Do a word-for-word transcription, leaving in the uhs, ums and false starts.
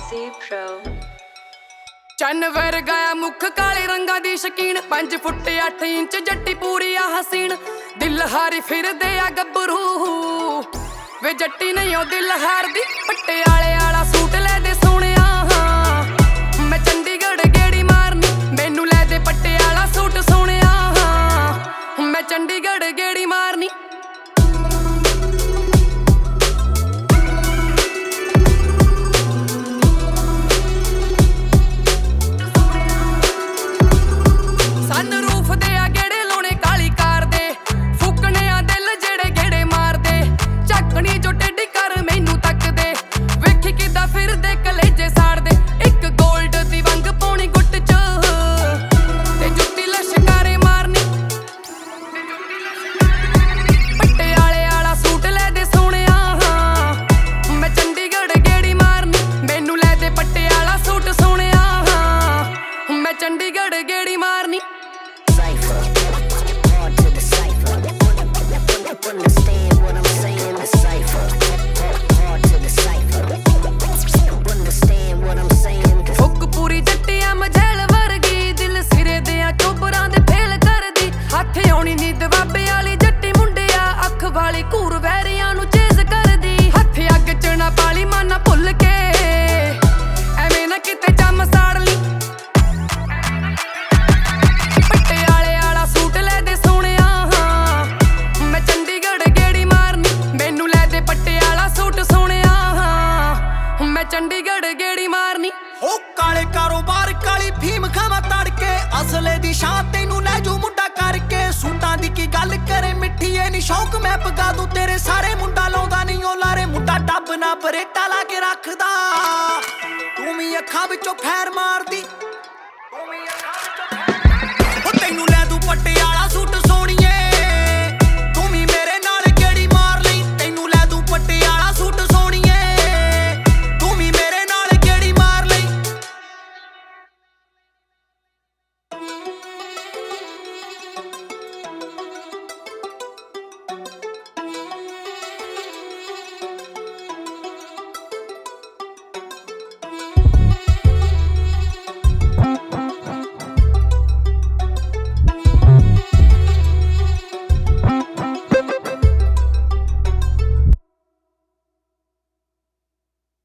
ਚੰਨ ਵਰਗਾ ਮੁੱਖ ਕਾਲੇ ਰੰਗਾਂ ਦੀ ਸ਼ਕੀਨ ਪੰਜ ਫੁੱਟ ਅੱਠ ਇੰਚ ਜੱਟੀ ਪੂਰੀ ਆ ਹਸੀਨ ਦਿਲ ਹਾਰੀ ਫਿਰਦੇ ਆ ਗੱਭਰੂ ਵੇ ਜੱਟੀ ਨਹੀਂ ਉਹ ਦਿਲ ਹਾਰਦੀ ਪਟਿਆਲੇ ਵਾਲਾ ਸੂਟ ਲੈ ਦੇ ਸੋਹਣਿਆ ਮੈਂ ਚੰਡੀਗੜ੍ਹ ਗੇੜੀ ਮਾਰਨੀ ਮੈਨੂੰ ਲੈ ਦੇ ਪਟਿਆਲਾ ਸੂਟ ਸੋਹਣਿਆ ਮੈਂ ਚੰਡੀਗੜ੍ਹ ਗੇੜੀ ਮਾਰਨੀ ਚੰਡੀਗੜ੍ਹ ਗੇੜੀ ਮਾਰਨੀ ਹੁੱਕ ਪੂਰੀ ਜੱਟੀਆਂ ਮਝੈਲ ਵਰਗੀ ਦਿਲ ਸਿਰੇ ਦਿਆਂ ਚੋਬਰਾਂ ਦੇ ਫੇਲ ਕਰਦੀ ਹੱਥ ਆਉਣੀ ਨੀ ਦਵਾਬੇ ਵਾਲੀ ਜੱਟੀ ਮੁੰਡਿਆ ਅੱਖ ਵਾਲੀ ਘੂਰ ਵੈਰੀਆਂ ਨੂੰ ਚੇਜ਼ ਕਰਦੀ ਹੱਥ ਅੱਗ ਚ ਨਾ ਪਾਲੀ ਮਾਨਾ ਭੁੱਲ ਕੇ ਐਵੇਂ ਨਾ ਕਿਤੇ ਜੰਮ ਸਾੜ ਲਈ ਚੰਡੀਗੜ੍ਹ ਗੇੜੀ ਮਾਰਨੀ ਹੋ ਕਾਲੇ ਕਾਰੋਬਾਰ ਕਾਲੀ ਫੀਮ ਖਾਵਾ ਤੜਕੇ ਅਸਲੇ ਦੀ ਸ਼ਾਨ ਤੈਨੂੰ ਲੈ ਜੂ ਮੁੰਡਾ ਕਰਕੇ ਸੂਟਾਂ ਦੀ ਕੀ ਗੱਲ ਕਰੇ ਮਿੱਠੀ ਐ ਨੀ ਸ਼ੌਕ ਮੈਂ ਪਗਾ ਦੂ ਤੇਰੇ ਸਾਰੇ ਮੁੰਡਾ ਲਾਉਂਦਾ ਨਹੀਂ ਉਹ ਲਾਰੇ ਮੁੰਡਾ ਡੱਬ ਨਾ ਬਰੇਟਾ ਲਾ ਕੇ ਰੱਖਦਾ ਤੂੰ ਵੀ ਅੱਖਾਂ ਵਿੱਚੋਂ ਫੈਰ ਮਾਰਦੀ ਤੂੰ ਵੀ ਅੱਖਾਂ ਵਿੱਚੋਂ